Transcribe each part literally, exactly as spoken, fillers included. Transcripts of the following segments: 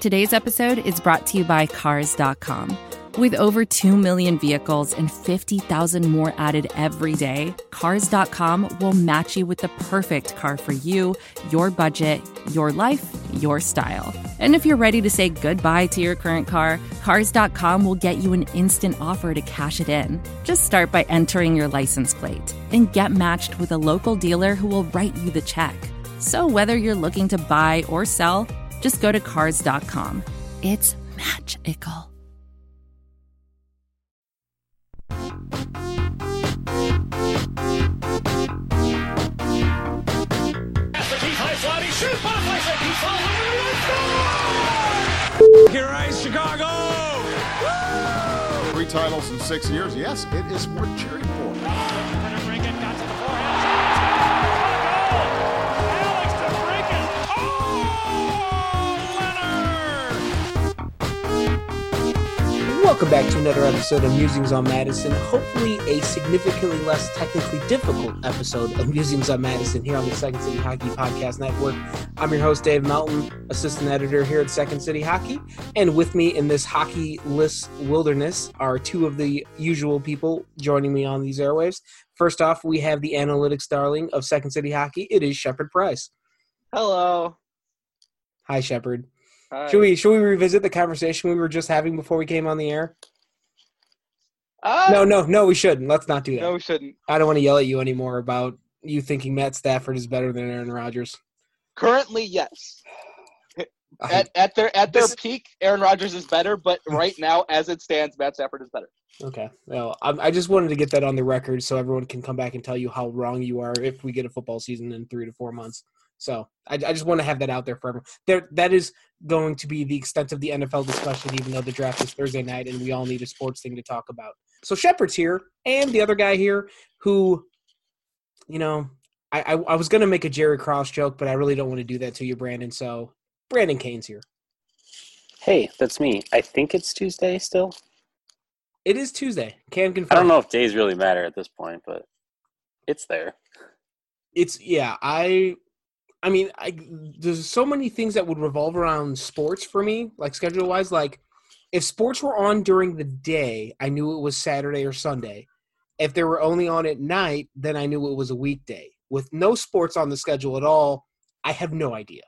Today's episode is brought to you by Cars dot com. With over two million vehicles and fifty thousand more added every day, Cars dot com will match you with the perfect car for you, your budget, your life, your style. And if you're ready to say goodbye to your current car, Cars dot com will get you an instant offer to cash it in. Just start by entering your license plate and get matched with a local dealer who will write you the check. So whether you're looking to buy or sell, just go to Cars dot com. It's magical. Here is Chicago! Three titles in six years. Yes, it is worth cheering for. Leonard Reagan got to the forehand. Alex DeBrincat. Oh, Leonard! Welcome back to another episode of Musings on Madison. Hopefully a significantly less technically difficult episode of Musings on Madison here on the Second City Hockey Podcast Network. I'm your host, Dave Melton, assistant editor here at Second City Hockey. And with me in this hockey-less wilderness are two of the usual people joining me on these airwaves. First off, we have the analytics darling of Second City Hockey. It is Shepard Price. Hello. Hi, Shepard. Hi. Should we should we revisit the conversation we were just having before we came on the air? Uh, No, no, no, we shouldn't. Let's not do that. No, we shouldn't. I don't want to yell at you anymore about you thinking Matt Stafford is better than Aaron Rodgers. Currently, yes. At at their at their This- peak, Aaron Rodgers is better, but right now, as it stands, Matt Stafford is better. Okay. Well, I, I just wanted to get that on the record so everyone can come back and tell you how wrong you are if we get a football season in three to four months. So I, I just want to have that out there for everyone. There, that is going to be the extent of the N F L discussion, even though the draft is Thursday night and we all need a sports thing to talk about. So Shepard's here, and the other guy here who, you know, I, I, I was going to make a Jerry Krause joke, but I really don't want to do that to you, Brandon. So Brandon Kane's here. Hey, that's me. I think it's Tuesday still. It is Tuesday. Can confirm. I don't know if days really matter at this point, but it's there. It's yeah. I, I mean, I there's so many things that would revolve around sports for me, like schedule wise. Like if sports were on during the day, I knew it was Saturday or Sunday. If they were only on at night, then I knew it was a weekday. With no sports on the schedule at all, I have no idea.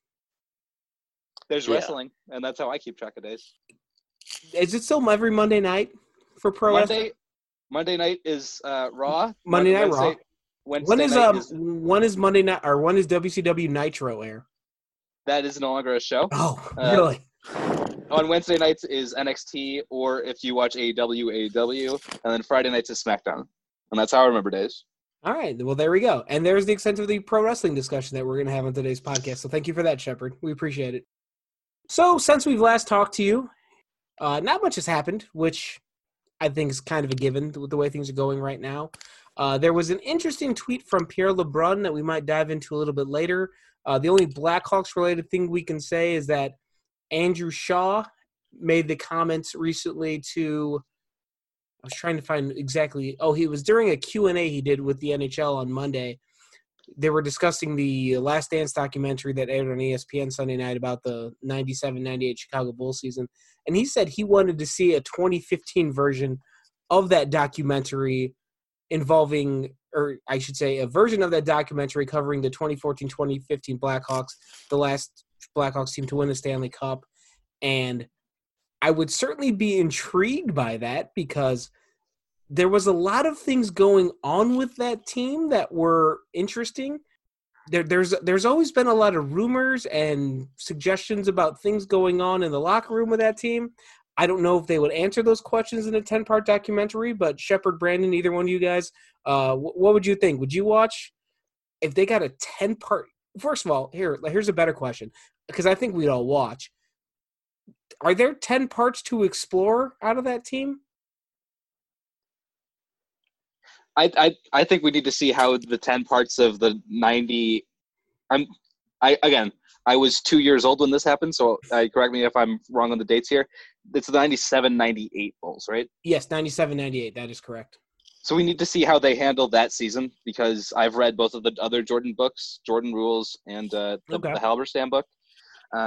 There's Yeah. wrestling, and that's how I keep track of days. Is it still every Monday night for pro wrestling? Monday, Monday night is uh, Raw. Monday Night Wednesday, Raw. Wednesday When is night um is, when is Monday night or when is W C W Nitro air? that is no longer a show. Oh, Uh, really? On Wednesday nights is N X T, or if you watch A E W, A E W, and then Friday nights is SmackDown. And that's how I remember days. All right. Well, there we go. And there's the extent of the pro wrestling discussion that we're going to have on today's podcast. So thank you for that, Shepard. We appreciate it. So since we've last talked to you, uh, not much has happened, which I think is kind of a given with the way things are going right now. Uh, there was an interesting tweet from Pierre LeBrun that we might dive into a little bit later. Uh, the only Blackhawks-related thing we can say is that Andrew Shaw made the comments recently to – I was trying to find exactly – oh, he was during a Q and A he did with the N H L on Monday. They were discussing the Last Dance documentary that aired on E S P N Sunday night about the ninety-seven ninety-eight Chicago Bulls season. And he said he wanted to see a twenty fifteen version of that documentary involving – or I should say a version of that documentary covering the twenty fourteen twenty fifteen Blackhawks, the last Blackhawks team to win the Stanley Cup. And I would certainly be intrigued by that because there was a lot of things going on with that team that were interesting. There, there's there's always been a lot of rumors and suggestions about things going on in the locker room with that team. I don't know if they would answer those questions in a ten-part documentary, but Shepard, Brandon, either one of you guys, uh, wh- what would you think? Would you watch if they got a ten-part – first of all, here here's a better question because I think we'd all watch. Are there ten parts to explore out of that team? I, I I think we need to see how the ten parts of the ninety. I'm I again. I was two years old when this happened, so uh, correct me if I'm wrong on the dates here. It's the ninety-seven ninety-eight Bulls, right? Yes, ninety-seven ninety-eight. That is correct. So we need to see how they handle that season because I've read both of the other Jordan books, Jordan Rules, and uh, the, Okay. the Halberstam book. Um,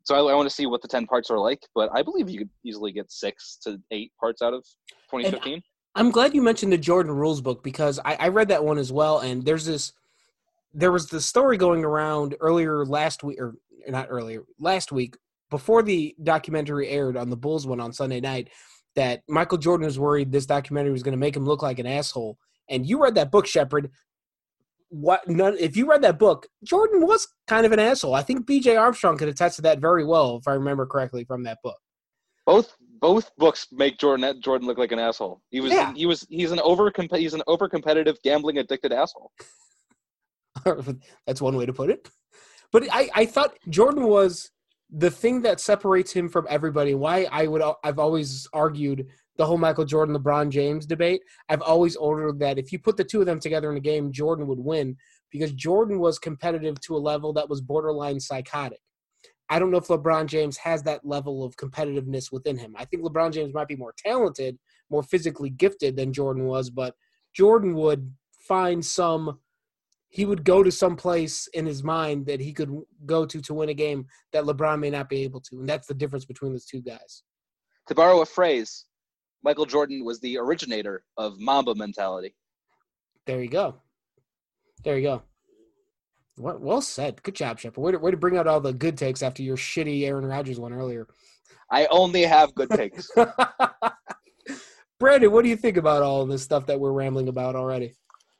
So I, I want to see what the ten parts are like, but I believe you could easily get six to eight parts out of twenty fifteen. And I'm glad you mentioned the Jordan Rules book because I, I read that one as well, and there's this there was the story going around earlier last week, or not earlier, last week, before the documentary aired on the Bulls one on Sunday night, that Michael Jordan was worried this documentary was going to make him look like an asshole. And you read that book, Shepard. What? None, if you read that book, Jordan was kind of an asshole. I think B J Armstrong could attest to that very well, if I remember correctly from that book. Both both books make Jordan Jordan look like an asshole. He was Yeah. he was he's an over he's an over competitive gambling addicted asshole. That's one way to put it. But I, I thought Jordan was the thing that separates him from everybody. Why I would I've always argued the whole Michael Jordan LeBron James debate. I've always ordered that if you put the two of them together in a game, Jordan would win because Jordan was competitive to a level that was borderline psychotic. I don't know if LeBron James has that level of competitiveness within him. I think LeBron James might be more talented, more physically gifted than Jordan was, but Jordan would find some he would go to some place in his mind that he could go to to win a game that LeBron may not be able to. And that's the difference between those two guys. To borrow a phrase, Michael Jordan was the originator of Mamba mentality. There you go. There you go. Well, well said. Good job, Shepard. Way to, way to bring out all the good takes after your shitty Aaron Rodgers one earlier. I only have good takes. Brandon, what do you think about all of this stuff that we're rambling about already?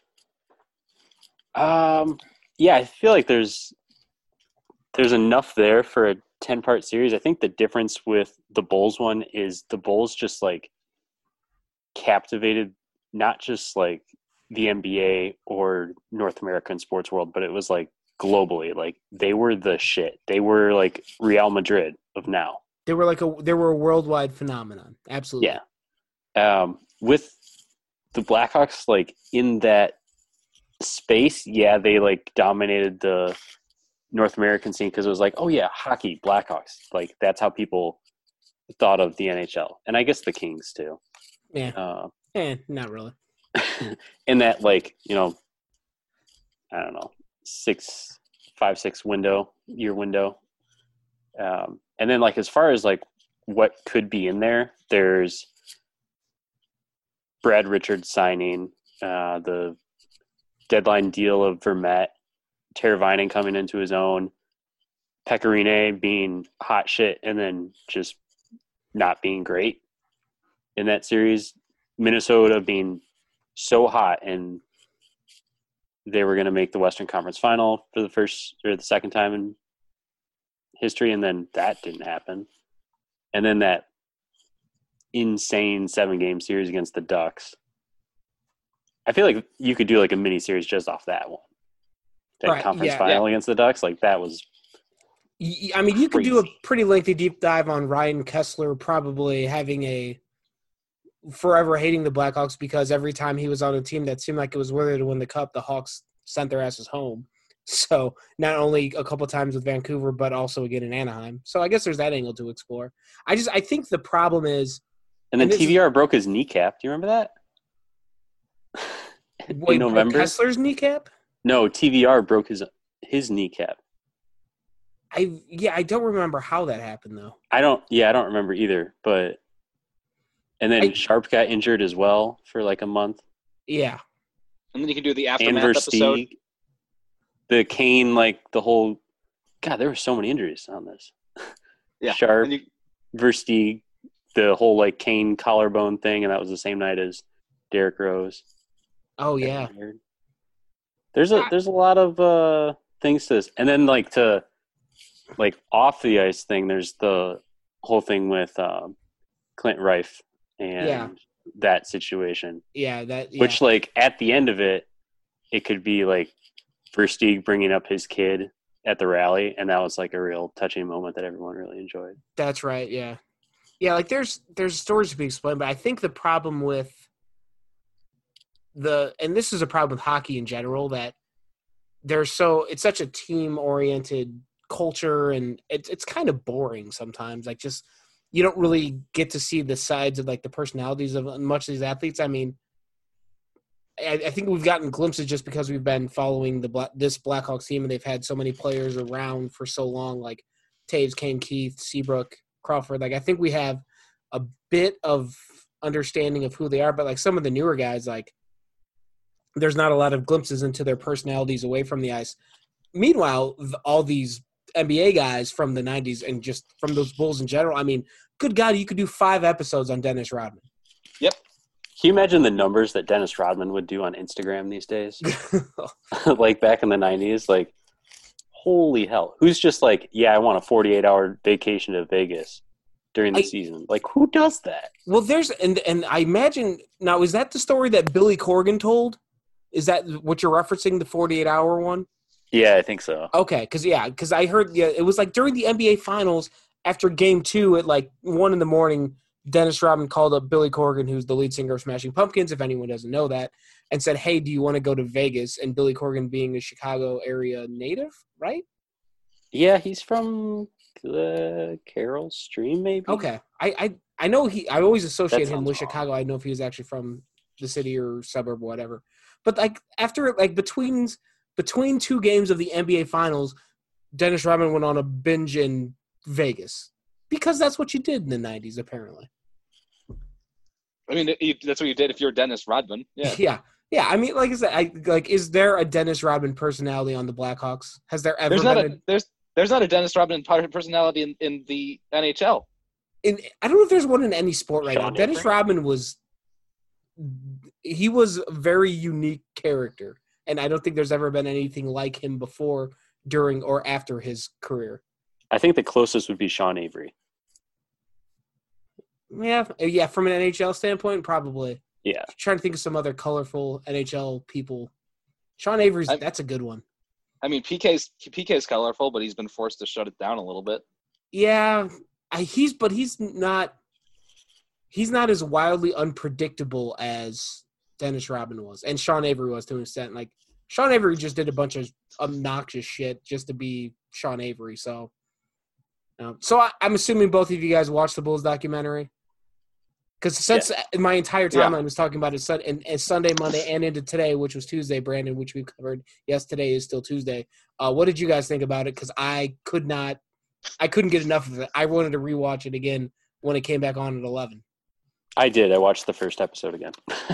Um, yeah, I feel like there's there's enough there for a ten-part series. I think the difference with the Bulls one is the Bulls just, like, captivated not just, like, the N B A or North American sports world, but it was, like, globally. Like, they were the shit. They were, like, Real Madrid of now. They were like a they were a worldwide phenomenon. Absolutely. Yeah. Um, with the Blackhawks, like, in that space, yeah, they like dominated the North American scene because it was like, oh yeah, hockey, Blackhawks, like that's how people thought of the N H L, and I guess the Kings too. Yeah, uh, eh, not really. In that, like, you know, I don't know, six, five, six window year window, um, and then like as far as like what could be in there, there's Brad Richards signing, uh, the deadline deal of Vermette, Teravainen coming into his own, Pecorine being hot shit and then just not being great in that series, Minnesota being so hot and they were going to make the Western Conference Final for the first or the second time in history, and then that didn't happen. And then that insane seven-game series against the Ducks. I feel like you could do like a mini series just off that one. That Right, conference yeah, final yeah. against the Ducks, like that was Y- I mean, you could do a crazy. pretty lengthy deep dive on Ryan Kessler probably having a forever hating the Blackhawks because every time he was on a team that seemed like it was worthy to win the cup, the Hawks sent their asses home. So not only a couple times with Vancouver, but also again in Anaheim. So I guess there's that angle to explore. I just I think the problem is and then and this T V R broke his kneecap. Do you remember that? wait, in November? Kessler's kneecap. No, T V R broke his his kneecap. I yeah, I don't remember how that happened though. I don't yeah, I don't remember either, but and then I- Sharp got injured as well for like a month. Yeah, And then you can do the And aftermath episode. Versteeg, the Kane, like the whole God, there were so many injuries on this. Yeah. Sharp, And you, Versteeg, the whole like Kane collarbone thing, and that was the same night as Derrick Rose. oh yeah, There's a there's a lot of uh, things to this, and then like to like off the ice thing. There's the whole thing with um, Clint Rife and Yeah. that situation, yeah. That yeah. which like at the end of it, it could be like Versteeg bringing up his kid at the rally, and that was like a real touching moment that everyone really enjoyed. That's right. Yeah, yeah. Like there's there's stories to be explained, but I think the problem with the and this is a problem with hockey in general that there's so it's such a team oriented culture and it's it's kind of boring sometimes. Like just you don't really get to see the sides of like the personalities of much of these athletes. I mean, I, I think we've gotten glimpses just because we've been following the Black, this Blackhawks team and they've had so many players around for so long. Like Taves, Kane, Keith, Seabrook, Crawford. Like I think we have a bit of understanding of who they are, but like some of the newer guys, like there's not a lot of glimpses into their personalities away from the ice. Meanwhile, all these N B A guys from the nineties and just from those Bulls in general, I mean, good God, you could do five episodes on Dennis Rodman. Yep. Can you imagine the numbers that Dennis Rodman would do on Instagram these days? Like back in the nineties, like, holy hell. Who's just like, yeah, I want a forty-eight hour vacation to Vegas during the I, season? Like, who does that? Well, there's – and and I imagine – now, is that the story that Billy Corgan told? Is that what you're referencing, the forty-eight hour one? Yeah, I think so. Okay, because, yeah, because I heard yeah, – it was like during the N B A Finals after game two at like one in the morning – Dennis Rodman called up Billy Corgan, who's the lead singer of Smashing Pumpkins, if anyone doesn't know that, and said, hey, do you want to go to Vegas? And Billy Corgan being a Chicago area native, right? Yeah, he's from uh, Carroll Stream, maybe. Okay. I, I, I know he – I always associate him with wrong. Chicago. I know if he was actually from the city or suburb or whatever. But, like, after – like, between between two games of the N B A Finals, Dennis Rodman went on a binge in Vegas. Because that's what you did in the nineties, apparently. I mean, that's what you did if you're Dennis Rodman. Yeah. Yeah. Yeah. I mean, like I said, I, like, is there a Dennis Rodman personality on the Blackhawks? Has there ever there's been not a, a, there's there's not a Dennis Rodman personality in, in the N H L. In I don't know if there's one in any sport right Sean now. Dennis Avery? Rodman was he was a very unique character, and I don't think there's ever been anything like him before, during, or after his career. I think the closest would be Sean Avery. Yeah, yeah. From an N H L standpoint, probably. Yeah. I'm trying to think of some other colorful N H L people. Sean Avery's, I, that's a good one. I mean, P K's P K's colorful, but he's been forced to shut it down a little bit. Yeah, I, he's but he's not. He's not as wildly unpredictable as Dennis Rodman was, and Sean Avery was to an extent. Like Sean Avery just did a bunch of obnoxious shit just to be Sean Avery. So, um, so I, I'm assuming both of you guys watched the Bulls documentary. Because since yeah. my entire timeline yeah. was talking about it sun- and, and Sunday, Monday, and into today, which was Tuesday, Brandon, which we covered. Yes, today is still Tuesday. Uh, what did you guys think about it? Because I could not – I couldn't get enough of it. I wanted to rewatch it again when it came back on at eleven. I did. I watched the first episode again.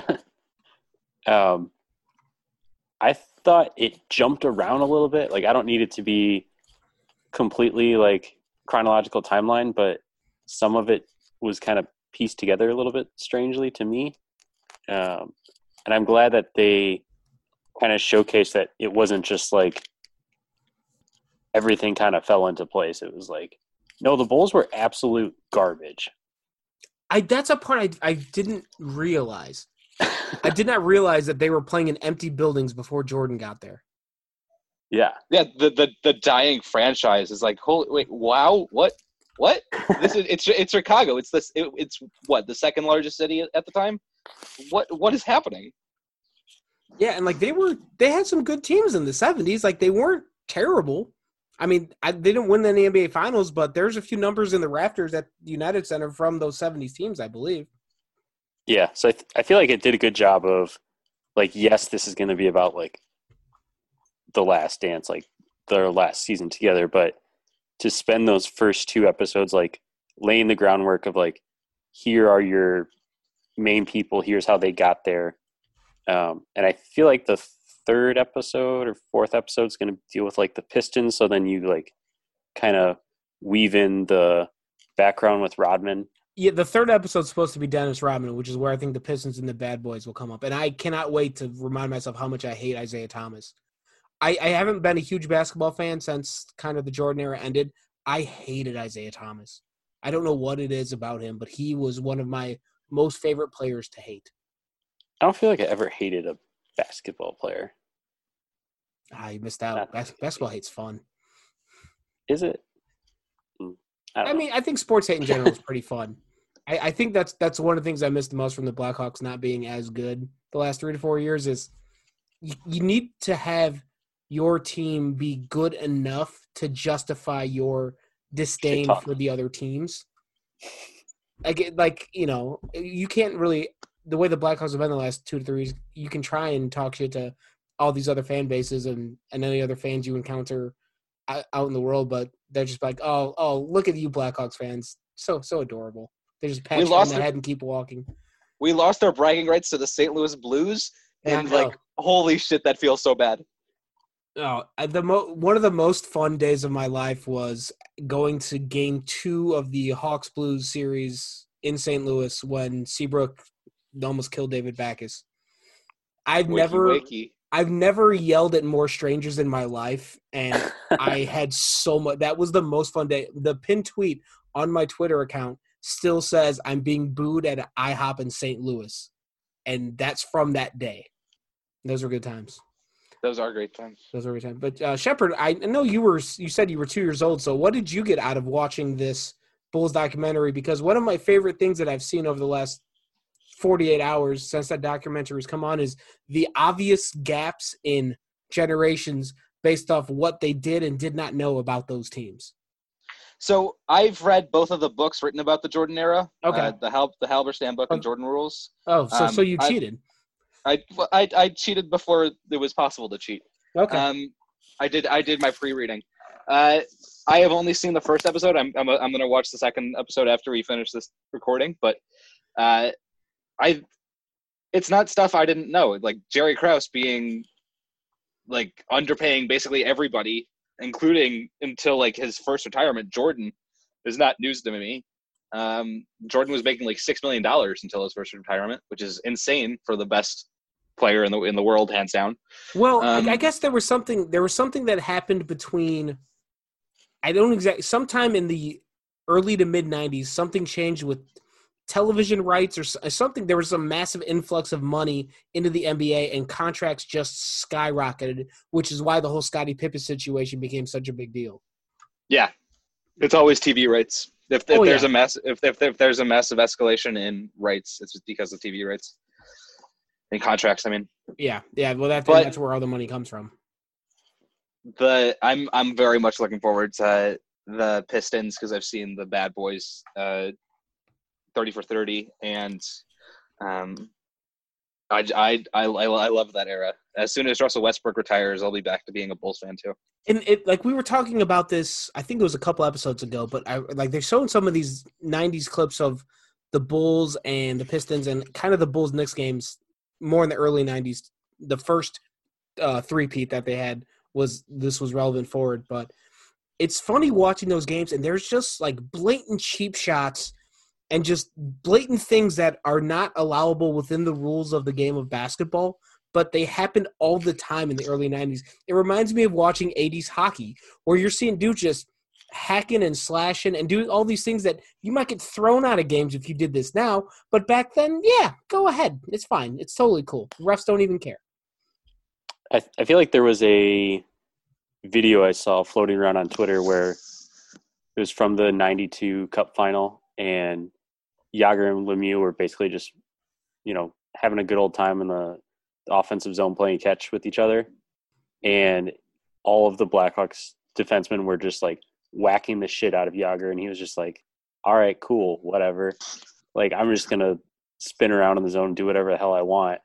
um, I thought it jumped around a little bit. Like, I don't need it to be completely, like, chronological timeline, but some of it was kind of pieced together a little bit strangely to me. Um, and I'm glad that they kind of showcased that it wasn't just like everything kind of fell into place. It was like, no, the Bulls were absolute garbage. I that's a part I, I didn't realize. I did not realize that they were playing in empty buildings before Jordan got there. Yeah. Yeah, the the, the dying franchise is like, holy, wait, wow, what? What? This is it's it's Chicago. It's this. It, it's what the second largest city at the time. What what is happening? Yeah, and like they were, they had some good teams in the seventies. Like they weren't terrible. I mean, I, they didn't win the N B A Finals, but there's a few numbers in the rafters at United Center from those seventies teams, I believe. Yeah, so I, th- I feel like it did a good job of, like, yes, this is going to be about like the last dance, like their last season together, but to spend those first two episodes like laying the groundwork of like, here are your main people, here's how they got there. Um, and I feel like the third episode or fourth episode is going to deal with like the Pistons. So then you like kind of weave in the background with Rodman. Yeah, the third episode is supposed to be Dennis Rodman, which is where I think the Pistons and the Bad Boys will come up. And I cannot wait to remind myself how much I hate Isaiah Thomas. I, I haven't been a huge basketball fan since kind of the Jordan era ended. I hated Isaiah Thomas. I don't know what it is about him, but he was one of my most favorite players to hate. I don't feel like I ever hated a basketball player. Ah, you missed out. Bas- basketball hate's fun. Is it? I, I mean, I think sports hate in general is pretty fun. I, I think that's that's one of the things I missed the most from the Blackhawks not being as good the last three to four years is you, you need to have your team be good enough to justify your disdain for the other teams. Like, like, you know, you can't really – the way the Blackhawks have been the last two to three years, you can try and talk shit to all these other fan bases and, and any other fans you encounter out out in the world, but they're just like, oh, oh, look at you Blackhawks fans. So, so adorable. They just pat We you on lost the our- head and keep walking. We lost our bragging rights to the Saint Louis Blues, Yeah, I and know. like, holy shit, that feels so bad. Oh, I- the mo- one of the most fun days of my life was going to game two of the Hawks Blues series in Saint Louis when Seabrook almost killed David Backes. I've Wakey, never, wakey. I've never yelled at more strangers in my life, and I had so much. That was the most fun day. The pinned tweet on my Twitter account still says I'm being booed at IHOP in Saint Louis, and that's from that day. Those were good times. Those are great times. Those were good times. But uh, Shepard, I know you were. You said you were two years old. So what did you get out of watching this Bulls documentary? Because one of my favorite things that I've seen over the last forty-eight hours since that documentary has come on is the obvious gaps in generations based off what they did and did not know about those teams. So I've read both of the books written about the Jordan era. Okay. Uh, the Hal the Halberstam book and Oh. Jordan Rules. Oh, so Um, so you I- cheated. I, well, I I cheated before it was possible to cheat. Okay. Um, I did I did my pre-reading. Uh, I have only seen the first episode. I'm I'm I'm gonna watch the second episode after we finish this recording. But uh, I it's not stuff I didn't know. Like Jerry Krause being like underpaying basically everybody, including until like his first retirement. Jordan is not news to me. Um, Jordan was making like six million dollars until his first retirement, which is insane for the best player in the in the world, hands down. Well, I- Um, I guess there was something there was something that happened between I don't exactly sometime in the early to mid nineties, something changed with television rights or s- something. There was a massive influx of money into the N B A and contracts just skyrocketed, which is why the whole Scottie Pippen situation became such a big deal. Yeah, it's always T V rights. If, if Oh, there's yeah. a mass if, if if there's a massive escalation in rights, it's just because of T V rights and contracts. I mean, Yeah, yeah. Well, that, But- that's where all the money comes from. the I'm I'm very much looking forward to the Pistons because I've seen the Bad Boys, uh, thirty for thirty, and um, I, I I I love that era. As soon as Russell Westbrook retires, I'll be back to being a Bulls fan too. And it like we were talking about this, I think it was a couple episodes ago, but I like they're showing some of these nineties clips of the Bulls and the Pistons and kind of the Bulls Knicks games more in the early nineties. The first uh, three-peat that they had was this was relevant forward, but it's funny watching those games and there's just like blatant cheap shots and just blatant things that are not allowable within the rules of the game of basketball, but they happened all the time in the early nineties. It reminds me of watching eighties hockey, where you're seeing dudes just hacking and slashing and doing all these things that you might get thrown out of games if you did this now, but back then, yeah, go ahead. It's fine. It's totally cool. The refs don't even care. I, I feel like there was a video I saw floating around on Twitter where it was from the ninety-two Cup final, and Yager and Lemieux were basically just, you know, having a good old time in the offensive zone playing catch with each other. And all of the Blackhawks defensemen were just like whacking the shit out of Yager, and he was just like, all right, cool, whatever. Like, I'm just going to spin around in the zone, do whatever the hell I want.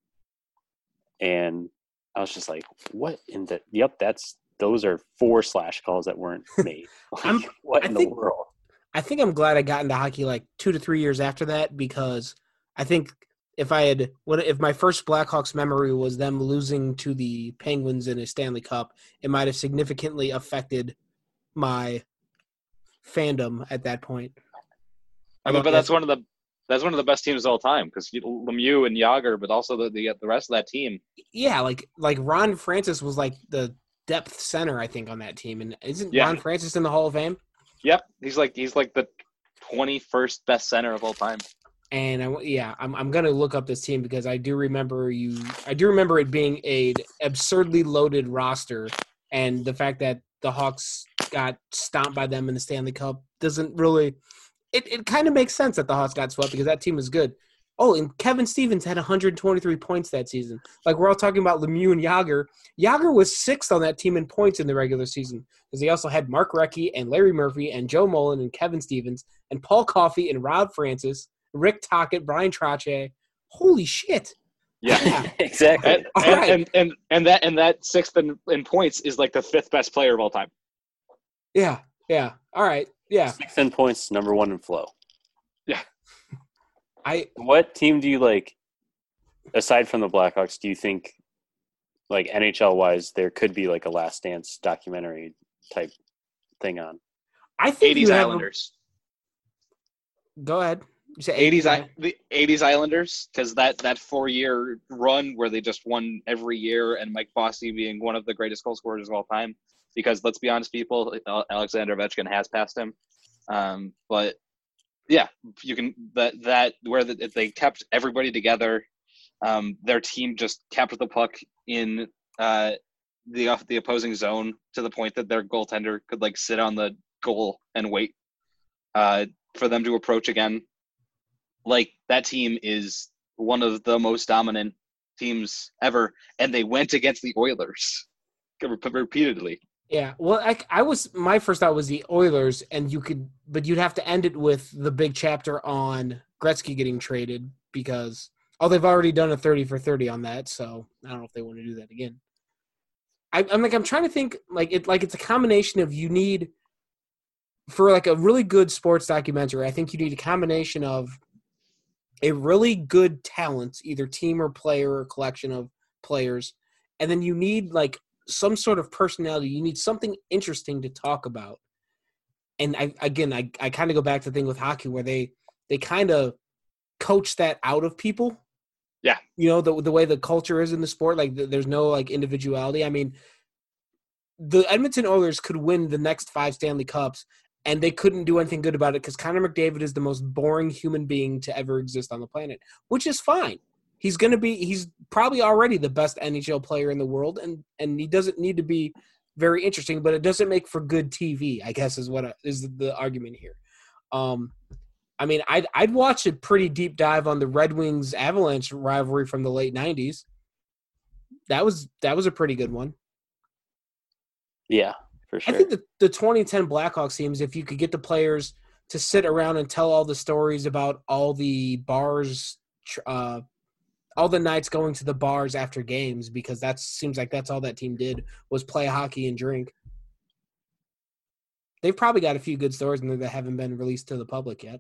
And I was just like, what in the – yep, that's – those are four slash calls that weren't made. Like, I'm- what I in think- the world? I think I'm glad I got into hockey like two to three years after that, because I think if I had what if my first Blackhawks memory was them losing to the Penguins in a Stanley Cup, it might have significantly affected my fandom at that point. I mean, but that's one of the that's one of the best teams of all time because Lemieux and Yager, but also the, the the rest of that team. Yeah, like like Ron Francis was like the depth center, I think, on that team, and isn't Yeah. Ron Francis in the Hall of Fame? Yep, he's like he's like the twenty-first best center of all time. And I, yeah, I'm I'm gonna look up this team because I do remember you. I do remember it being a absurdly loaded roster, and the fact that the Hawks got stomped by them in the Stanley Cup doesn't really. It it kind of makes sense that the Hawks got swept because that team is good. Oh, and Kevin Stevens had one hundred twenty-three points that season. Like we're all talking about Lemieux and Yager. Yager was sixth on that team in points in the regular season because he also had Mark Recchi and Larry Murphy and Joe Mullen and Kevin Stevens and Paul Coffey and Rob Francis, Rick Tocchet, Brian Trache. Holy shit! Yeah, Exactly. and, All and, right. and and and that and that sixth in, in points is like the fifth best player of all time. Yeah, yeah. All right, yeah. Sixth in points, number one in flow. I What team do you like, aside from the Blackhawks, do you think, like N H L-wise, there could be like a Last Dance documentary type thing on? I think eighties you have. Islanders. A, go ahead. You say eighties, eighties. I, the eighties Islanders, because that, that four-year run where they just won every year, and Mike Bossy being one of the greatest goal scorers of all time. Because let's be honest, people, Alexander Ovechkin has passed him. Um, but yeah, you can that that where the, they kept everybody together. Um, their team just kept the puck in uh, the the opposing zone to the point that their goaltender could like sit on the goal and wait uh, for them to approach again. Like, that team is one of the most dominant teams ever, and they went against the Oilers repeatedly. Yeah, well, I, I was my first thought was the Oilers, and you could, but you'd have to end it with the big chapter on Gretzky getting traded because oh, they've already done a thirty for thirty on that, so I don't know if they want to do that again. I, I'm like I'm trying to think like it like it's a combination of you need for like a really good sports documentary. I think you need a combination of a really good talent, either team or player or collection of players, and then you need like some sort of personality. You need something interesting to talk about. And I, again, I, I kind of go back to the thing with hockey where they, they kind of coach that out of people. Yeah. You know, the, the way the culture is in the sport, like there's no like individuality. I mean, the Edmonton Oilers could win the next five Stanley Cups and they couldn't do anything good about it because Connor McDavid is the most boring human being to ever exist on the planet, which is fine. He's going to be – he's probably already the best N H L player in the world, and, and he doesn't need to be very interesting, but it doesn't make for good T V, I guess is what I, is the argument here. Um, I mean, I'd, I'd watch a pretty deep dive on the Red Wings-Avalanche rivalry from the late nineties. That was that was a pretty good one. Yeah, for sure. I think the, the twenty ten Blackhawks teams, if you could get the players to sit around and tell all the stories about all the bars uh, – all the nights going to the bars after games, because that seems like that's all that team did was play hockey and drink. They've probably got a few good stories in there that haven't been released to the public yet.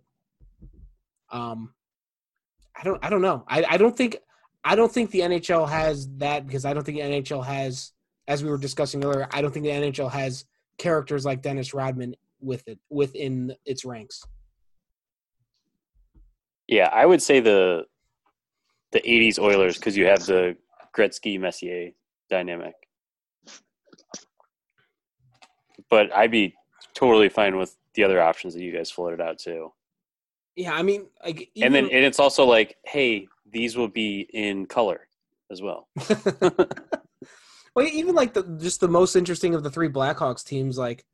Um, I don't, I don't know. I, I don't think, I don't think the N H L has that because I don't think the N H L has, as we were discussing earlier, I don't think the N H L has characters like Dennis Rodman with it within its ranks. Yeah, I would say the, the eighties Oilers, because you have the Gretzky-Messier dynamic. But I'd be totally fine with the other options that you guys floated out too. Yeah, I mean, like, even, and then and it's also like, hey, these will be in color as well. Well, even like the just the most interesting of the three Blackhawks teams, like,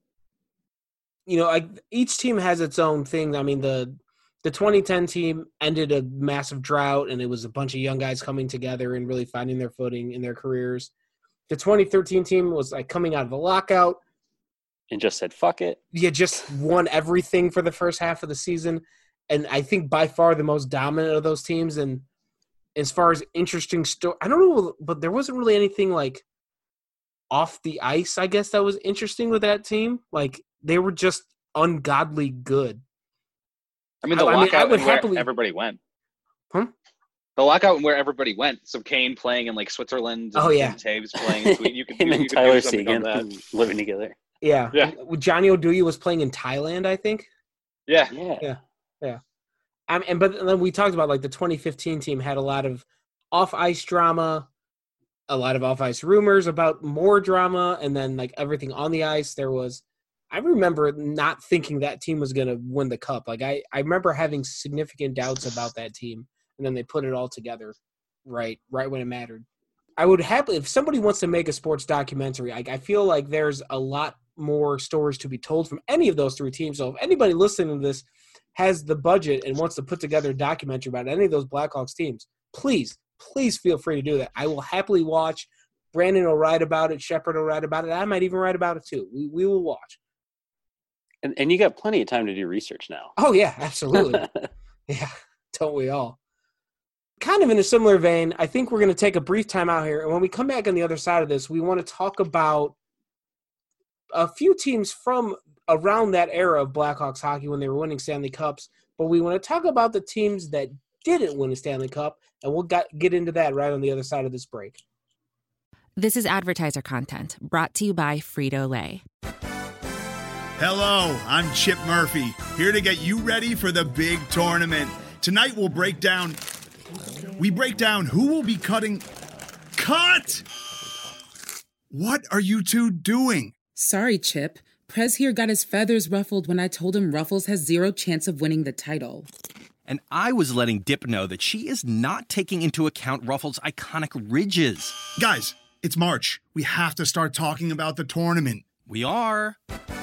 you know, like each team has its own thing. I mean, the the twenty ten team ended a massive drought, and it was a bunch of young guys coming together and really finding their footing in their careers. The twenty thirteen team was like coming out of the lockout and just said, fuck it. You just won everything for the first half of the season. And I think by far the most dominant of those teams. And as far as interesting story, I don't know, but there wasn't really anything like off the ice, I guess, that was interesting with that team. Like, they were just ungodly good. I mean, the I, lockout I mean, I would and where happily, everybody went. Huh? The lockout and where everybody went. So Kane playing in like Switzerland. And oh yeah. Taves playing in Sweden. You could, Him you, and you could Tyler do something on Seguin that. living together. Yeah. Yeah. Johnny Oduya was playing in Thailand, I think. Yeah. Yeah. Yeah. Yeah. Um, and but then we talked about like the twenty fifteen team had a lot of off ice drama, a lot of off ice rumors about more drama, and then like everything on the ice. There was, I remember not thinking that team was going to win the cup. Like I, I remember having significant doubts about that team, and then they put it all together, right, right when it mattered. I would happily, if somebody wants to make a sports documentary, I, I feel like there's a lot more stories to be told from any of those three teams. So if anybody listening to this has the budget and wants to put together a documentary about any of those Blackhawks teams, please, please feel free to do that. I will happily watch. Brandon will write about it. Shepard will write about it. I might even write about it too. We we will watch. And and you got plenty of time to do research now. Oh, yeah, absolutely. Yeah, don't we all? Kind of in a similar vein, I think we're going to take a brief time out here. And when we come back on the other side of this, we want to talk about a few teams from around that era of Blackhawks hockey when they were winning Stanley Cups, but we want to talk about the teams that didn't win a Stanley Cup, and we'll got, get into that right on the other side of this break. This is advertiser content brought to you by Frito-Lay. Hello, I'm Chip Murphy, here to get you ready for the big tournament. Tonight we'll break down, we break down who will be cutting, cut! What are you two doing? Sorry, Chip. Prez here got his feathers ruffled when I told him Ruffles has zero chance of winning the title. And I was letting Dip know that she is not taking into account Ruffles' iconic ridges. Guys, it's March. We have to start talking about the tournament. We are.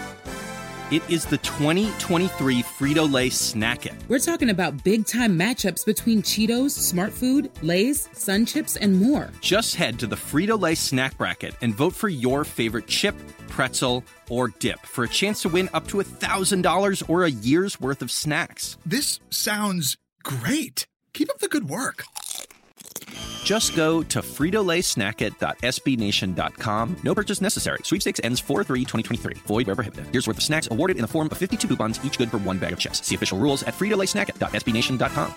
It is the twenty twenty-three Frito-Lay Snack It. We're talking about big-time matchups between Cheetos, Smart Food, Lay's, Sun Chips, and more. Just head to the Frito-Lay Snack Bracket and vote for your favorite chip, pretzel, or dip for a chance to win up to one thousand dollars or a year's worth of snacks. This sounds great. Keep up the good work. Just go to frito lay snack it dot s b nation dot com. No purchase necessary. Sweepstakes ends four three twenty twenty-three. Void where prohibited. Here's worth of snacks awarded in the form of fifty-two coupons, each good for one bag of chips. See official rules at frito lay snack it dot s b nation dot com.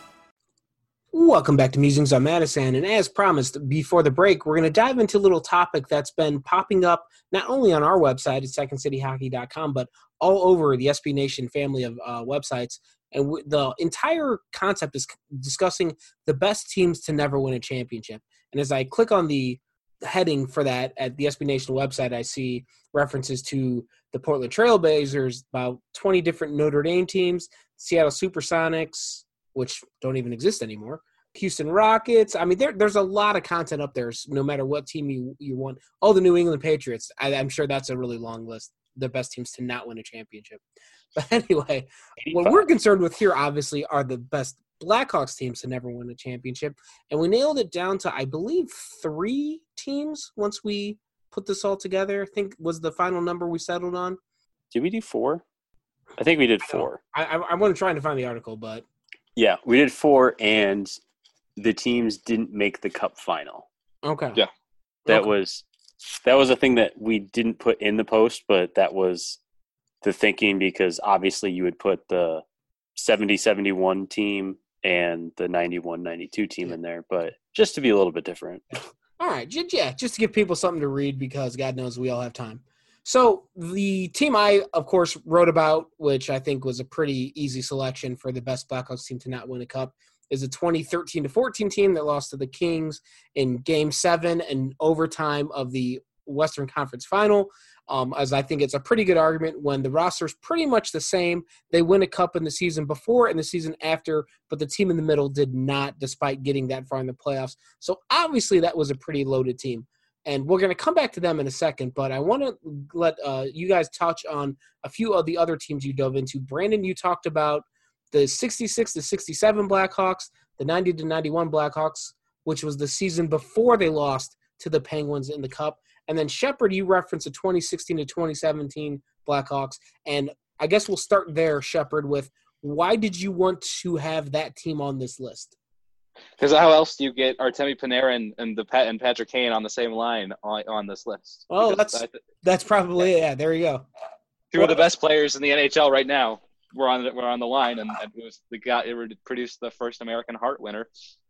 Welcome back to Musings on Madison, and as promised before the break, we're going to dive into a little topic that's been popping up not only on our website at second city hockey dot com, but all over the S B Nation family of uh, websites. And w- the entire concept is discussing the best teams to never win a championship. And as I click on the heading for that at the S B Nation website, I see references to the Portland Trailblazers, about twenty different Notre Dame teams, Seattle Supersonics, which don't even exist anymore, Houston Rockets. I mean, there, there's a lot of content up there, no matter what team you, you want. Oh, the New England Patriots. I, I'm sure that's a really long list, the best teams to not win a championship. But anyway, what we're concerned with here, obviously, are the best Blackhawks teams to never win a championship. And we nailed it down to, I believe, three teams once we put this all together. I think was the final number we settled on. Did we do four? I think we did four. I, I, I want to try to find the article, but – Yeah, we did four, and the teams didn't make the Cup final. Okay. Yeah. That Okay. was that was a thing that we didn't put in the post, but that was the thinking because obviously you would put the seventy seventy-one team and the ninety-one ninety-two team in there, but just to be a little bit different. All right. j- Yeah, just to give people something to read because God knows we all have time. So the team I, of course, wrote about, which I think was a pretty easy selection for the best Blackhawks team to not win a cup, is a twenty thirteen to fourteen team that lost to the Kings in Game seven and overtime of the Western Conference Final. Um, as I think it's a pretty good argument when the roster's pretty much the same. They win a cup in the season before and the season after, but the team in the middle did not, despite getting that far in the playoffs. So obviously that was a pretty loaded team. And we're going to come back to them in a second, but I want to let uh, you guys touch on a few of the other teams you dove into. Brandon, you talked about the sixty-six to sixty-seven Blackhawks, the ninety to ninety-one Blackhawks, which was the season before they lost to the Penguins in the Cup. And then Shepard, you referenced the twenty sixteen to twenty seventeen Blackhawks. And I guess we'll start there, Shepard, with why did you want to have that team on this list? Because how else do you get Artemi Panarin and the Pat and Patrick Kane on the same line on, on this list? Oh, Because that's I th- that's probably it. Yeah, there you go. two of the best players in the N H L right now were on the, were on the line, and, and it was the guy it produced the first American Heart winner.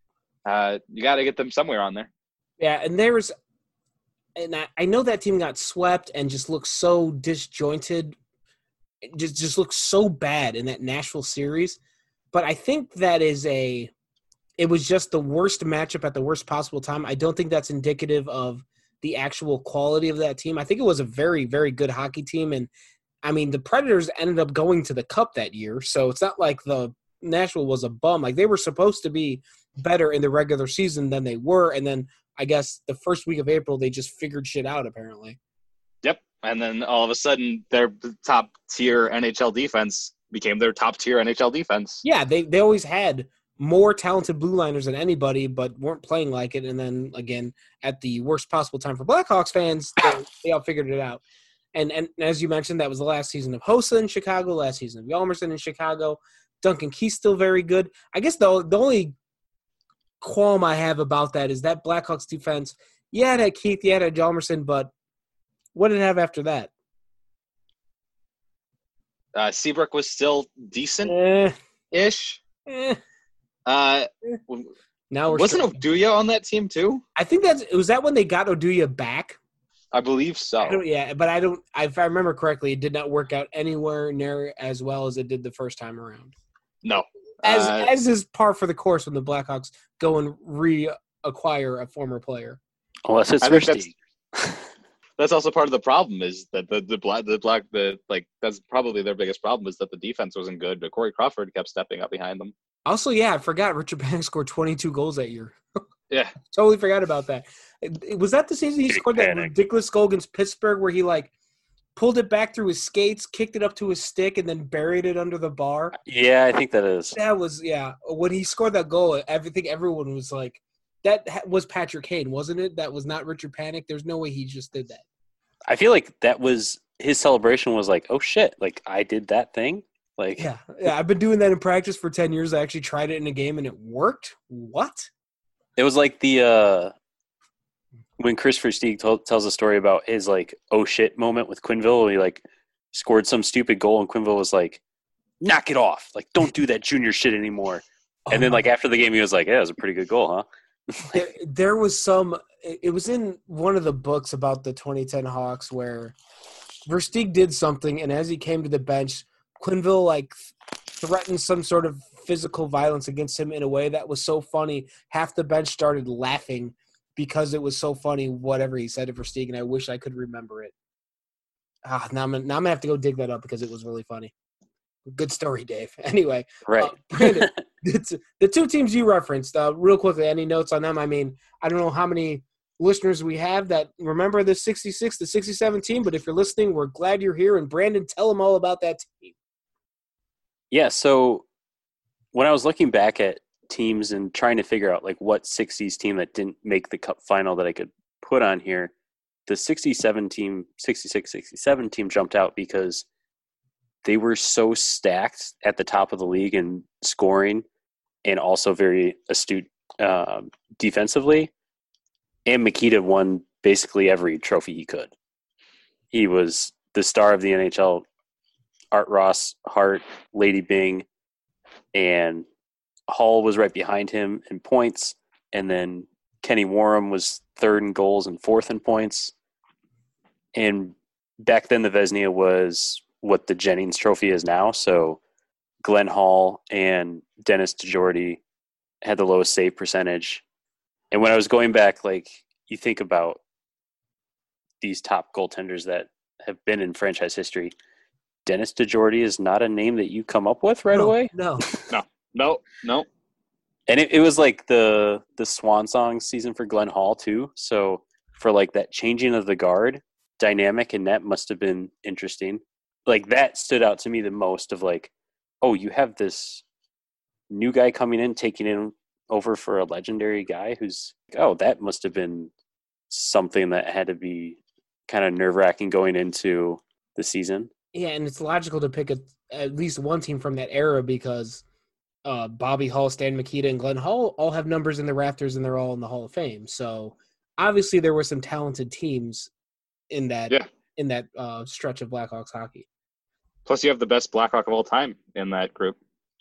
Uh, you got to get them somewhere on there. Yeah, and there's – and I, I know that team got swept and just looks so disjointed. It just, just looks so bad in that Nashville series. But I think that is a – it was just the worst matchup at the worst possible time. I don't think that's indicative of the actual quality of that team. I think it was a very, very good hockey team. And, I mean, the Predators ended up going to the Cup that year. So it's not like the Nashville was a bum. Like, they were supposed to be better in the regular season than they were. And then I guess the first week of April, they just figured shit out, apparently. Yep. And then all of a sudden, their top-tier N H L defense became their top-tier N H L defense. Yeah, they, they always had more talented blue liners than anybody, but weren't playing like it. And then, again, at the worst possible time for Blackhawks fans, they, they all figured it out. And and as you mentioned, that was the last season of Hossa in Chicago, last season of Hjalmarsson in Chicago. Duncan Keith's still very good. I guess the, the only qualm I have about that is that Blackhawks defense, yeah, it had Keith, yeah, it had Hjalmarsson, but what did it have after that? Uh, Seabrook was still decent-ish. Eh, eh. Uh, Now we're wasn't struggling. Oduya on that team too? I think that's was that when they got Oduya back. I believe so. I don't, yeah, but I don't. If I remember correctly, it did not work out anywhere near as well as it did the first time around. No. As Uh, as is par for the course when the Blackhawks go and reacquire a former player. Unless it's I think that's, Versteeg. that's also part of the problem is that the the black the black the like that's probably their biggest problem is that the defense wasn't good, but Corey Crawford kept stepping up behind them. Also, yeah, I forgot Richard Panik scored twenty-two goals that year. Yeah. Totally forgot about that. It- it- Was that the season he Big scored that panic. ridiculous goal against Pittsburgh where he like pulled it back through his skates, kicked it up to his stick, and then buried it under the bar? Yeah, I think that is. That was yeah. When he scored that goal, I think everyone was like, "That ha- was Patrick Kane, wasn't it? That was not Richard Panik. There's no way he just did that." I feel like that was his celebration was like, oh shit, like I did that thing. Like, Yeah, yeah. I've been doing that in practice for ten years. I actually tried it in a game and it worked. What? it was like the uh, when Chris Versteeg told, tells a story about his like oh shit moment with Quenneville, where he like scored some stupid goal and Quenneville was like, knock it off, like don't do that junior shit anymore. And then like after the game, he was like, yeah, it was a pretty good goal, huh? there, there was some – it was in one of the books about the twenty ten Hawks where Versteeg did something, and as he came to the bench, Quenneville, like, threatened some sort of physical violence against him in a way that was so funny. Half the bench started laughing because it was so funny, whatever he said to Versteeg, and I wish I could remember it. Ah, now I'm, now I'm going to have to go dig that up because it was really funny. Good story, Dave. Anyway, Right. uh, Brandon, the, the two teams you referenced, uh, real quickly, any notes on them? I mean, I don't know how many listeners we have that remember the sixty-six to sixty-seven team, but if you're listening, we're glad you're here. And Brandon, tell them all about that team. Yeah, so when I was looking back at teams and trying to figure out like what sixties team that didn't make the cup final that I could put on here, the sixty-seven team, sixty-six sixty-seven team jumped out because they were so stacked at the top of the league in scoring and also very astute um, defensively. And Mikita won basically every trophy he could. He was the star of the N H L. Art Ross, Hart, Lady Byng, and Hall was right behind him in points. And then Kenny Warham was third in goals and fourth in points. And back then the Vezina was what the Jennings Trophy is now. So Glenn Hall and Dennis DeJordy had the lowest save percentage. And when I was going back, like you think about these top goaltenders that have been in franchise history, Dennis DeJordy is not a name that you come up with right no, away. No. No, no, no. And it, it was like the the swan song season for Glenn Hall too. So for like that changing of the guard dynamic in net must have been interesting. Like that stood out to me the most of like, oh, you have this new guy coming in, taking in over for a legendary guy who's, oh, that must have been something that had to be kind of nerve wracking going into the season. Yeah, and it's logical to pick a, at least one team from that era because uh, Bobby Hall, Stan Mikita, and Glenn Hall all have numbers in the rafters and they're all in the Hall of Fame. So obviously there were some talented teams in that Yeah. in that uh, stretch of Blackhawks hockey. Plus, you have the best Blackhawk of all time in that group.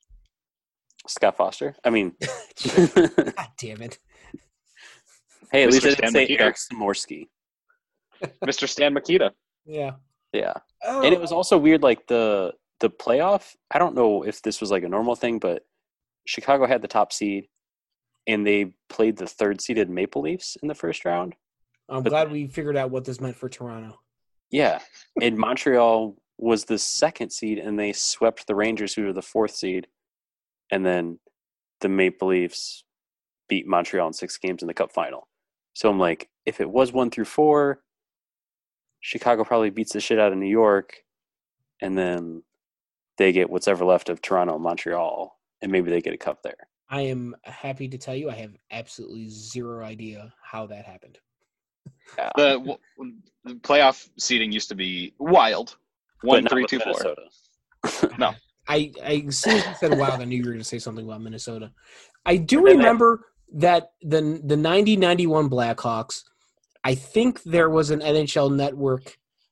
Scott Foster. I mean, God damn it. hey, at least Mister I didn't Stan say Mikita. Eric Samorsky. Mister Stan Mikita. Yeah. Yeah. Oh, And it was also weird, like the the playoff. I don't know if this was like a normal thing, but Chicago had the top seed, and they played the third seeded Maple Leafs in the first round. I'm but- glad we figured out what this meant for Toronto. Yeah, and Montreal was the second seed, and they swept the Rangers, who were the fourth seed, and then the Maple Leafs beat Montreal in six games in the Cup final. So I'm like, if it was one through four, Chicago probably beats the shit out of New York, and then they get what's ever left of Toronto and Montreal, and maybe they get a cup there. I am happy to tell you I have absolutely zero idea how that happened. Yeah. The, w- the playoff seeding used to be wild. One, But not three, with two, four. Minnesota. No. I, I as soon as you said wild, I knew you were going to say something about Minnesota. I do And then that- remember that the the ninety ninety-one Blackhawks, I think there was an N H L Network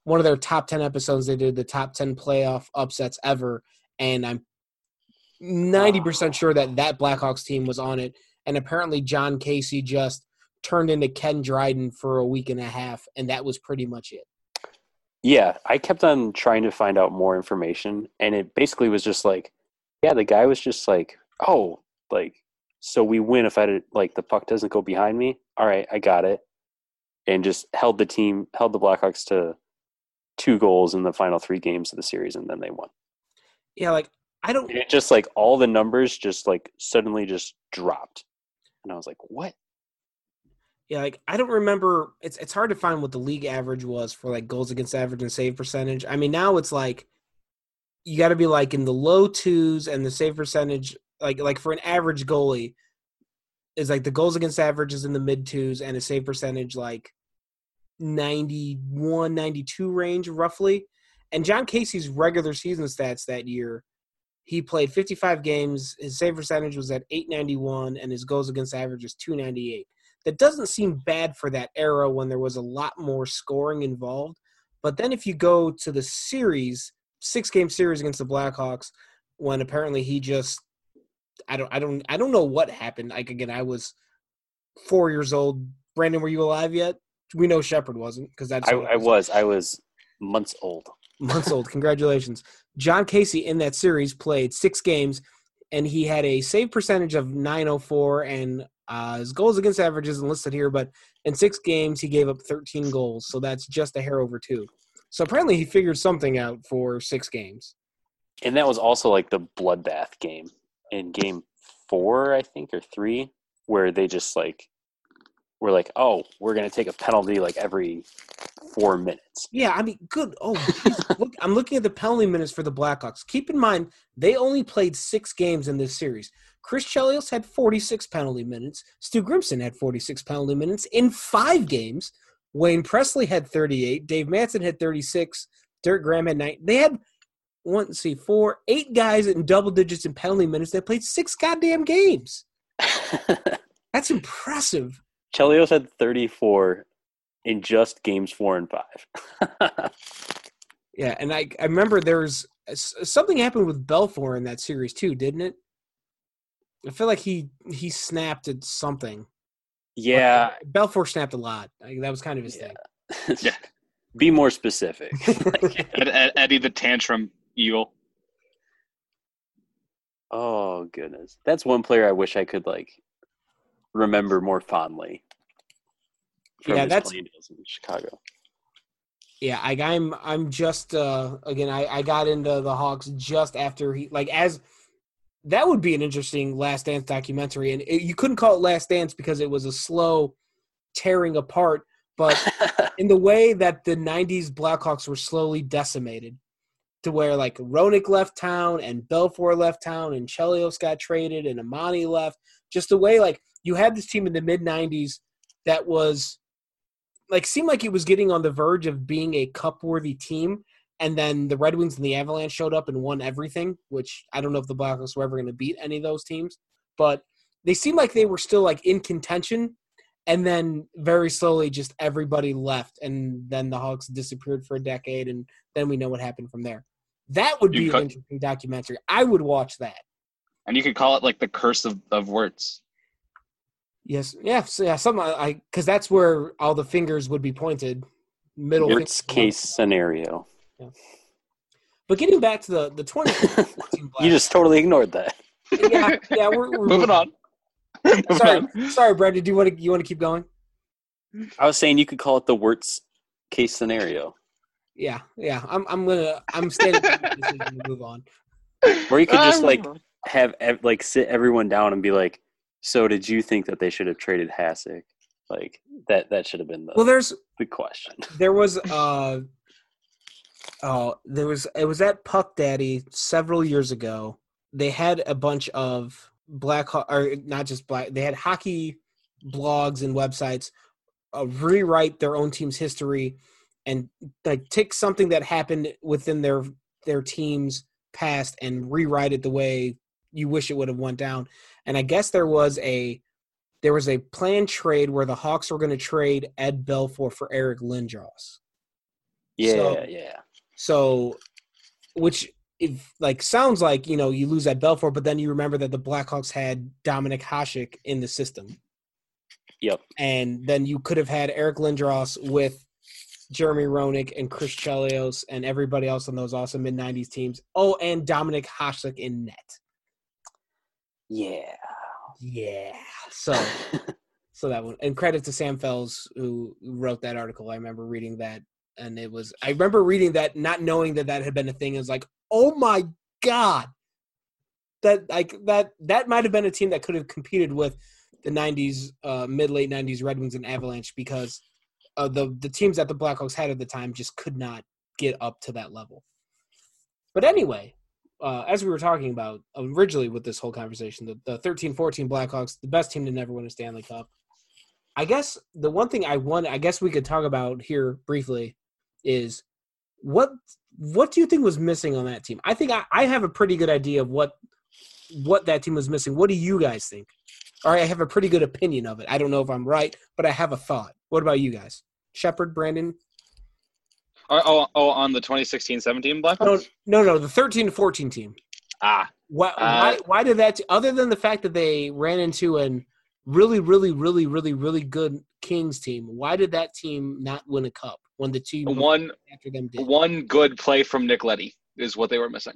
one of their top ten episodes, they did the top ten playoff upsets ever, and I'm ninety percent sure that that Blackhawks team was on it, and apparently John Casey just turned into Ken Dryden for a week and a half, and that was pretty much it. Yeah, I kept on trying to find out more information, and it basically was just like, yeah, the guy was just like, oh, like, so we win if I did, like the puck doesn't go behind me. All right, I got it, and just held the team, held the Blackhawks to two goals in the final three games of the series, and then they won. Yeah, like I don't. And it just like all the numbers just like suddenly just dropped, and I was like, what? Yeah, like I don't remember. It's it's hard to find what the league average was for like goals against average and save percentage. I mean, now it's like you got to be like in the low twos, and the save percentage, like like for an average goalie, is like the goals against average is in the mid twos, and a save percentage like ninety-one, ninety-two range roughly. And John Casey's regular season stats that year, he played fifty-five games. His save percentage was at eight ninety-one, and his goals against average was two ninety-eight. That doesn't seem bad for that era when there was a lot more scoring involved. But then if you go to the series, six-game series against the Blackhawks, when apparently he just I don't I don't I don't know what happened. Like again, I was four years old. Brandon, were you alive yet? We know Shepard wasn't because that's I, I was. I was months old. Months old. Congratulations. John Casey in that series played six games, and he had a save percentage of nine oh four, and uh, his goals against average isn't listed here, but in six games he gave up thirteen goals, so that's just a hair over two. So apparently he figured something out for six games. And that was also like the bloodbath game in game four, I think, or three, where they just like were like, oh, we're going to take a penalty like every four minutes. Yeah, I mean, good. Oh, geez. Look, I'm looking at the penalty minutes for the Blackhawks. Keep in mind, they only played six games in this series. Chris Chelios had forty-six penalty minutes. Stu Grimson had forty-six penalty minutes in five games. Wayne Presley had thirty-eight. Dave Manson had thirty-six. Derek Graham had nine. They had, one, let's see, four, eight guys in double digits in penalty minutes that played six goddamn games. That's impressive. Chelios had thirty-four in just games four and five. Yeah, and I I remember there's something happened with Belfour in that series too, didn't it? I feel like he he snapped at something. Yeah, like, Belfour snapped a lot. Like, that was kind of his yeah. thing. Yeah. Be more specific. Ed, Ed, Eddie the Tantrum Eagle. Oh goodness, that's one player I wish I could like remember more fondly. From Yeah, his that's playing days in Chicago. Yeah, I, I'm I'm just uh, again I, I got into the Hawks just after he like as that would be an interesting Last Dance documentary, and it, you couldn't call it Last Dance because it was a slow tearing apart, but in the way that the nineties Blackhawks were slowly decimated, to where like Roenick left town and Belfour left town and Chelios got traded and Amani left, just the way like you had this team in the mid nineties that was like seemed like it was getting on the verge of being a cup-worthy team, and then the Red Wings and the Avalanche showed up and won everything, which I don't know if the Blackhawks were ever going to beat any of those teams, but they seemed like they were still like in contention, and then very slowly just everybody left, and then the Hawks disappeared for a decade, and then we know what happened from there. That would be You an cut- interesting documentary. I would watch that. And you could call it like the curse of, of Wirtz. Yes, yeah, so yeah, something I because that's where all the fingers would be pointed. Middle Worst finger. case scenario. Yeah. But getting back to the the twenty fourteen You just totally ignored that. yeah yeah we're, we're Moving on. Moving Sorry, on. sorry, Brandon. Do you want to you want to keep going? I was saying you could call it the worst case scenario. Yeah, yeah. I'm I'm gonna I'm standing by my decision to move on. Or you could just I'm- like have ev- like sit everyone down and be like, so did you think that they should have traded Hasek? Like that that should have been the Well, there's the question. there was uh oh there was it was at Puck Daddy several years ago. They had a bunch of black ho- or not just black. They had hockey blogs and websites uh, rewrite their own team's history and like take something that happened within their their team's past and rewrite it the way you wish it would have went down. And I guess there was a there was a planned trade where the Hawks were going to trade Ed Belfour for Eric Lindros. Yeah, so, yeah. So, which if like sounds like, you know, you lose at Belfort, but then you remember that the Blackhawks had Dominic Hasek in the system. Yep. And then you could have had Eric Lindros with Jeremy Roenick and Chris Chelios and everybody else on those awesome mid nineties teams. Oh, and Dominic Hasek in net. Yeah. Yeah. So, so that one. And credit to Sam Fells who wrote that article. I remember reading that. And it was, I remember reading that, not knowing that that had been a thing. It was like, oh my God. That, like, that, that might have been a team that could have competed with the nineties, uh, mid late nineties Red Wings and Avalanche because uh, the the teams that the Blackhawks had at the time just could not get up to that level. But anyway, uh, as we were talking about originally with this whole conversation, the, the thirteen fourteen Blackhawks, the best team to never win a Stanley Cup. I guess the one thing I want, I guess we could talk about here briefly is what what do you think was missing on that team? I think I, I have a pretty good idea of what what that team was missing. What do you guys think? Or I have a pretty good opinion of it. I don't know if I'm right, but I have a thought. What about you guys? Shepard, Brandon? Oh, oh, oh on the twenty sixteen seventeen Blackhawks? No, no, no, the thirteen fourteen team. Ah. Why, uh, why, why did that – other than the fact that they ran into an really, really, really, really, really good Kings team, why did that team not win a cup when the team one, after them did? One good play from Nick Leddy is what they were missing.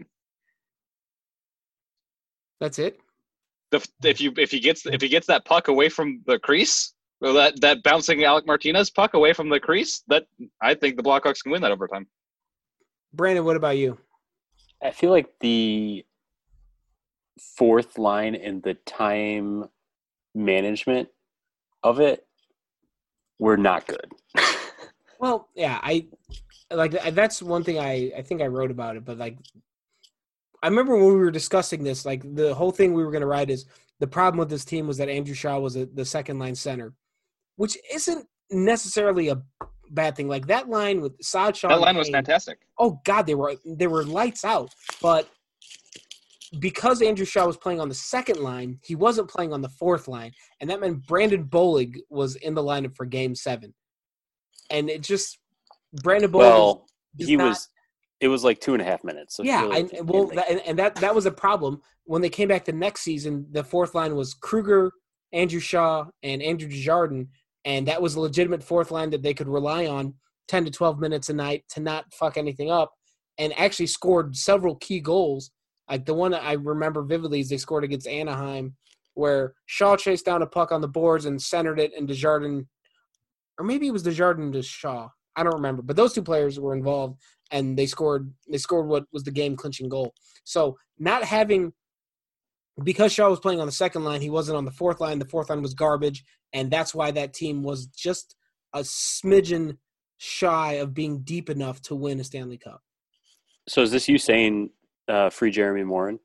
That's it? The, if you if he gets if he gets that puck away from the crease, or that, that bouncing Alec Martinez puck away from the crease, that I think the Blackhawks can win that overtime. Brandon, what about you? I feel like the fourth line and the time management of it were not good. Well, yeah, I like that's one thing I, I think I wrote about it, but like I remember when we were discussing this, like the whole thing we were going to write is the problem with this team was that Andrew Shaw was a, the second line center, which isn't necessarily a bad thing. Like that line with Saad Shaw. That line was fantastic. Oh God, they were they were lights out. But because Andrew Shaw was playing on the second line, he wasn't playing on the fourth line, and that meant Brandon Bolig was in the lineup for Game Seven, and it just Brandon Bolig. Well, is, he not, was. It was like two and a half minutes. So yeah, like and well, that, and, and that that was a problem when they came back the next season. The fourth line was Kruger, Andrew Shaw, and Andrew Desjardins, and that was a legitimate fourth line that they could rely on ten to twelve minutes a night to not fuck anything up, and actually scored several key goals. Like the one I remember vividly is they scored against Anaheim, where Shaw chased down a puck on the boards and centered it, and Desjardins, or maybe it was Desjardins to Shaw. I don't remember, but those two players were involved, and they scored. They scored what was the game-clinching goal. So not having, because Shaw was playing on the second line, he wasn't on the fourth line. The fourth line was garbage, and that's why that team was just a smidgen shy of being deep enough to win a Stanley Cup. So is this you saying uh, free Jeremy Morin?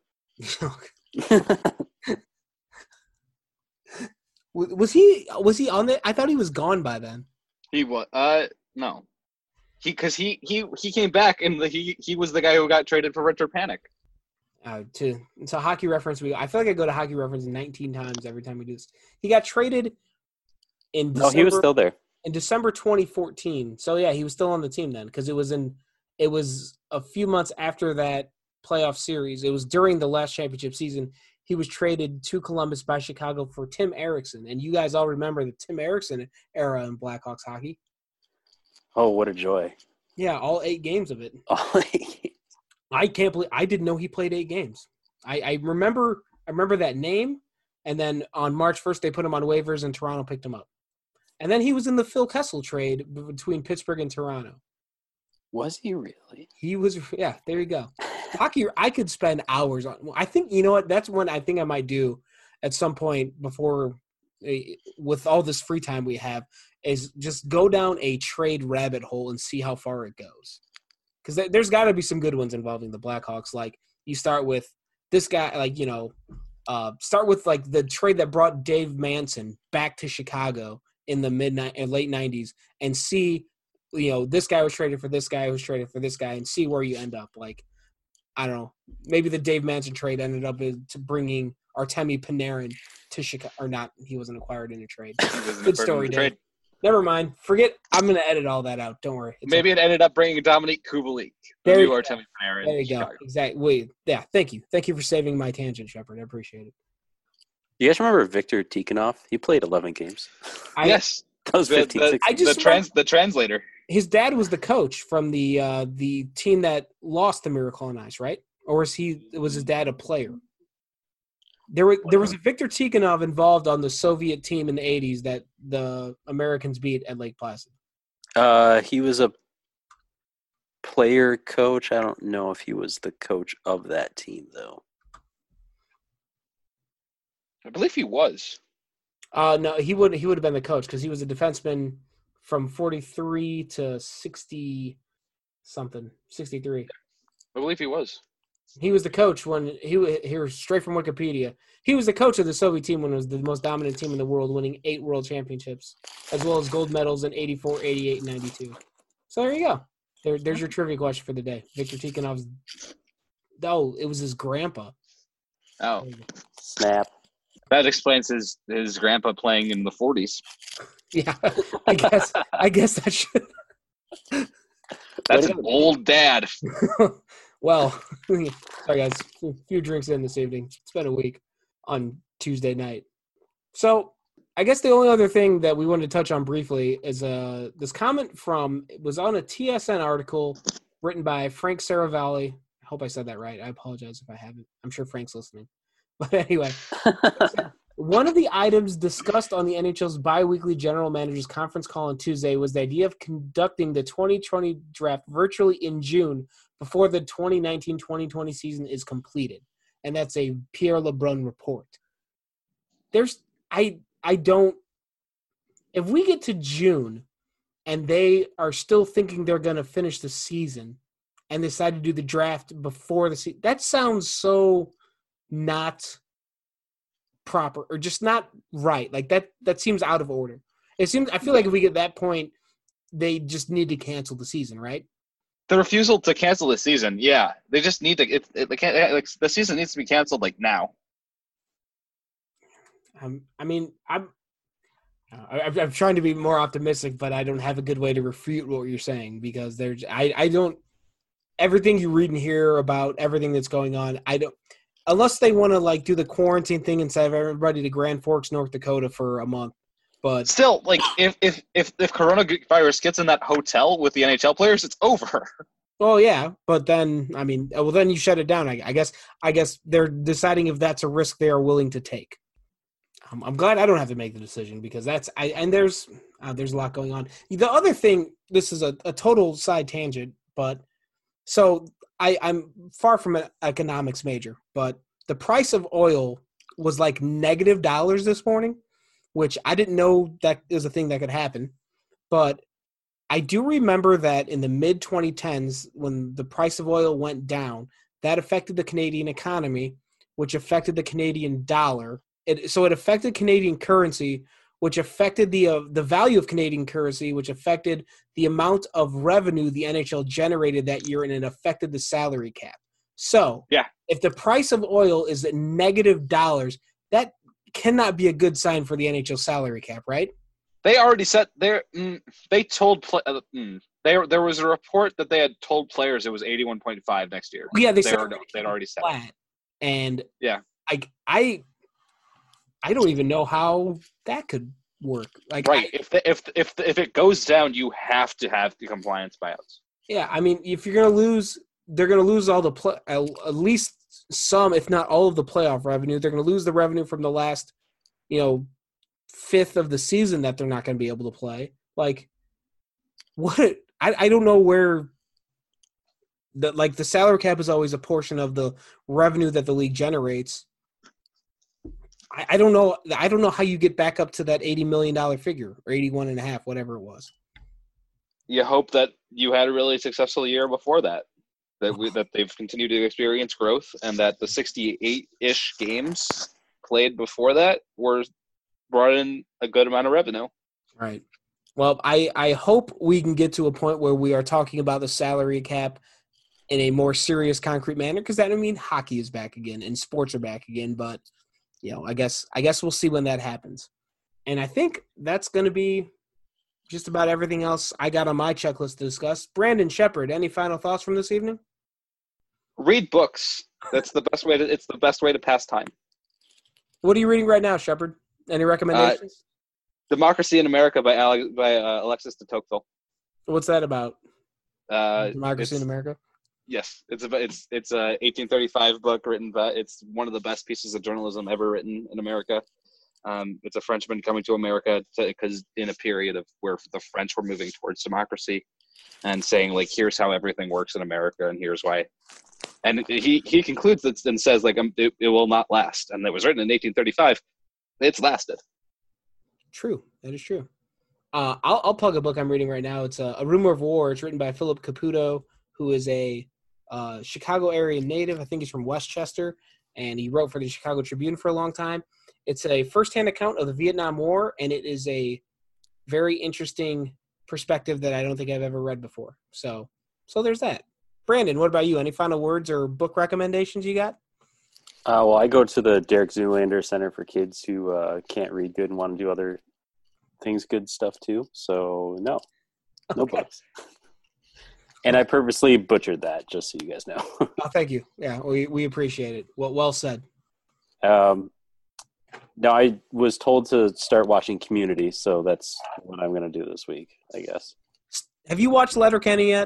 was he? Was he on the? I thought he was gone by then. He was. Uh, no. He because he, he he came back and the, he he was the guy who got traded for Richard Panik. Uh, to to hockey reference, we I feel like I go to hockey reference nineteen times every time we do this. He got traded in December, no, he was still there in December twenty fourteen. So yeah, he was still on the team then because it was in it was a few months after that playoff series. It was during the last championship season. He was traded to Columbus by Chicago for Tim Erickson, and you guys all remember the Tim Erickson era in Blackhawks hockey. Oh, what a joy! Yeah, all eight games of it. All eight. I can't believe I didn't know he played eight games. I, I remember I remember that name, and then on March first they put him on waivers and Toronto picked him up. And then he was in the Phil Kessel trade between Pittsburgh and Toronto. Was he really? He was, yeah, there you go. Hockey, I could spend hours on. I think, you know what, that's one I think I might do at some point before, with all this free time we have, is just go down a trade rabbit hole and see how far it goes. Because there's got to be some good ones involving the Blackhawks. Like, you start with this guy, like, you know, uh, start with, like, the trade that brought Dave Manson back to Chicago in the mid and late nineties and see, you know, this guy was traded for this guy who was traded for this guy and see where you end up. Like, I don't know, maybe the Dave Manson trade ended up to bringing Artemi Panarin to Chicago, or not, he wasn't acquired in a trade. Good story, Dave. Never mind. Forget. I'm going to edit all that out. Don't worry. It's Maybe okay. it ended up bringing Dominique Kubalik, the There new you go. Artemi Panarin There in you go. Chicago. Exactly. Wait. Yeah. Thank you. Thank you for saving my tangent, Shepard. I appreciate it. You guys remember Victor Tikhonov? He played eleven games. I, Yes. That was The, fifteen, the, sixteen. I just the, trans, the translator. His dad was the coach from the uh, the team that lost the Miracle on Ice, right? Or was he? Was his dad a player? There was there was a Victor Tikhonov involved on the Soviet team in the eighties that the Americans beat at Lake Placid. Uh, he was a player coach. I don't know if he was the coach of that team, though. I believe he was. Uh, no, he would he would have been the coach because he was a defenseman from forty-three to sixty something, sixty-three. I believe he was. He was the coach when he was here straight from Wikipedia. He was the coach of the Soviet team when it was the most dominant team in the world, winning eight world championships, as well as gold medals in eighty-four, eighty-eight, and ninety-two. So there you go. There, there's your trivia question for the day. Victor Tikhonov's – oh, it was his grandpa. Oh. Snap. That explains his, his grandpa playing in the forties. Yeah, I guess I guess that should – That's an old dad. Well, sorry guys, a few drinks in this evening. It's been a week on Tuesday night. So I guess the only other thing that we wanted to touch on briefly is uh, this comment from – it was on a T S N article written by Frank Saravalli. I hope I said that right. I apologize if I haven't. I'm sure Frank's listening. But anyway, one of the items discussed on the N H L's biweekly general managers conference call on Tuesday was the idea of conducting the twenty twenty draft virtually in June before the twenty nineteen twenty twenty season is completed. And that's a Pierre LeBrun report. There's I I don't if we get to June and they are still thinking they're going to finish the season and decide to do the draft before the season, that sounds so not proper or just not right. Like that that seems out of order. It seems I feel like if we get to that point, they just need to cancel the season, right? The refusal to cancel the season, yeah. They just need to it, it, they can't, like, the season needs to be canceled like now. Um, I mean, I'm I, I'm trying to be more optimistic, but I don't have a good way to refute what you're saying because there's I, I don't everything you read and hear about everything that's going on, I don't unless they want to like do the quarantine thing and send everybody to Grand Forks, North Dakota for a month. But still, like if if if if coronavirus gets in that hotel with the N H L players, it's over. Well, yeah, but then I mean, well, then you shut it down. I, I guess I guess they're deciding if that's a risk they are willing to take. Um, I'm glad I don't have to make the decision because that's I and there's uh, there's a lot going on. The other thing, this is a, a total side tangent, but so. I, I'm far from an economics major, but the price of oil was like negative dollars this morning, which I didn't know that is a thing that could happen. But I do remember that in the mid twenty tens, when the price of oil went down, that affected the Canadian economy, which affected the Canadian dollar. It, so it affected Canadian currency, which affected the uh, the value of Canadian currency, which affected the amount of revenue the N H L generated that year, and it affected the salary cap. So yeah, if the price of oil is at negative dollars, that cannot be a good sign for the N H L salary cap, right? They already set their mm, – they told play, uh, mm, – there there was a report that they had told players it was eighty-one point five next year. Yeah, they, they said were, they'd already set flat. it. And yeah, I, I, I don't even know how that could work. Like, right. I, if the, if if the, if it goes down, you have to have the compliance buyouts. Yeah, I mean, if you're going to lose – they're going to lose all the play, at least some, if not all of the playoff revenue. They're going to lose the revenue from the last, you know, fifth of the season that they're not going to be able to play. Like, what? I, I don't know where the like the salary cap is always a portion of the revenue that the league generates. I, I don't know. I don't know how you get back up to that eighty million dollars figure or eighty-one and a half, whatever it was. You hope that you had a really successful year before that. That we that they've continued to experience growth, and that the sixty-eight-ish games played before that were brought in a good amount of revenue. Right. Well, I, I hope we can get to a point where we are talking about the salary cap in a more serious, concrete manner, because that would mean hockey is back again and sports are back again. But you know, I guess I guess we'll see when that happens. And I think that's going to be just about everything else I got on my checklist to discuss. Brandon Shepard, any final thoughts from this evening? Read books. That's the best way to. It's the best way to pass time. What are you reading right now, Shepard? Any recommendations? Uh, Democracy in America by Alex, by uh, Alexis de Tocqueville. What's that about? Uh, Democracy in America. Yes, it's a it's it's a eighteen thirty-five book written by. It's one of the best pieces of journalism ever written in America. Um, it's a Frenchman coming to America because in a period of where the French were moving towards democracy, and saying like, here's how everything works in America, and here's why. And he he concludes it and says like, um, it, it will not last. And it was written in eighteen thirty-five. It's lasted. True, that is true. Uh, I'll, I'll plug a book I'm reading right now. It's a, a Rumor of War. It's written by Philip Caputo, who is a uh, Chicago area native. I think he's from Westchester, and he wrote for the Chicago Tribune for a long time. It's a firsthand account of the Vietnam War, and it is a very interesting perspective that I don't think I've ever read before. So, so there's that. Brandon, what about you? Any final words or book recommendations you got? Uh, well, I go to the Derek Zoolander Center for Kids who uh, can't read good and want to do other things, good stuff too. So no, no Okay. books. And I purposely butchered that, just so you guys know. Oh, thank you. Yeah, we we appreciate it. Well, well said. um, no, I was told to start watching Community, so that's what I'm going to do this week, I guess. Have you watched Letterkenny yet?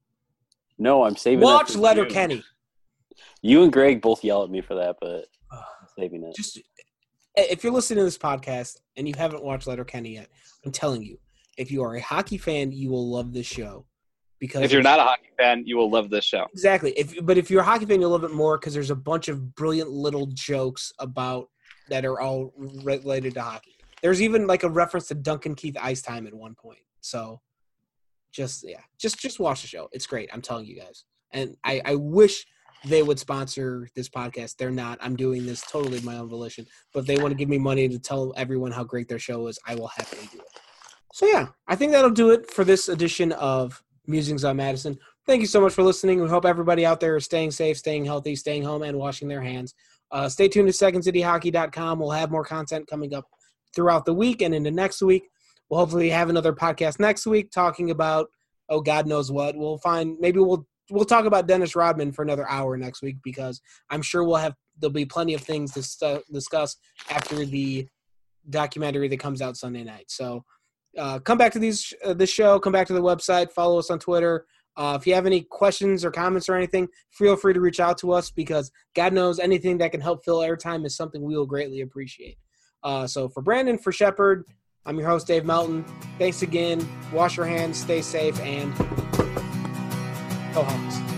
No, I'm saving. Watch that for Letterkenny. June. You and Greg both yell at me for that, but I'm saving it. Just if you're listening to this podcast and you haven't watched Letterkenny yet, I'm telling you, if you are a hockey fan, you will love this show. Because If you're not a hockey fan, you will love this show. exactly, if but if you're a hockey fan, you'll love it more because there's a bunch of brilliant little jokes about that are all related to hockey. There's even like a reference to Duncan Keith Ice Time at one point. So, just yeah, just just watch the show. It's great. I'm telling you guys, and I I wish they would sponsor this podcast. They're not. I'm doing this totally of my own volition. But if they want to give me money to tell everyone how great their show is, I will happily do it. So yeah, I think that'll do it for this edition of Musings on Madison. Thank you so much for listening. We hope everybody out there is staying safe, staying healthy, staying home, and washing their hands. Uh, stay tuned to second city hockey dot com. We'll have more content coming up throughout the week and into next week. We'll hopefully have another podcast next week talking about, oh, God knows what. We'll find, maybe we'll We'll talk about Dennis Rodman for another hour next week because I'm sure we'll have there'll be plenty of things to st- discuss after the documentary that comes out Sunday night. So uh, come back to these uh, this show. Come back to the website. Follow us on Twitter. Uh, if you have any questions or comments or anything, feel free to reach out to us because God knows anything that can help fill airtime is something we will greatly appreciate. Uh, so for Brandon, for Shepard, I'm your host Dave Melton. Thanks again. Wash your hands. Stay safe and. Go Hawks.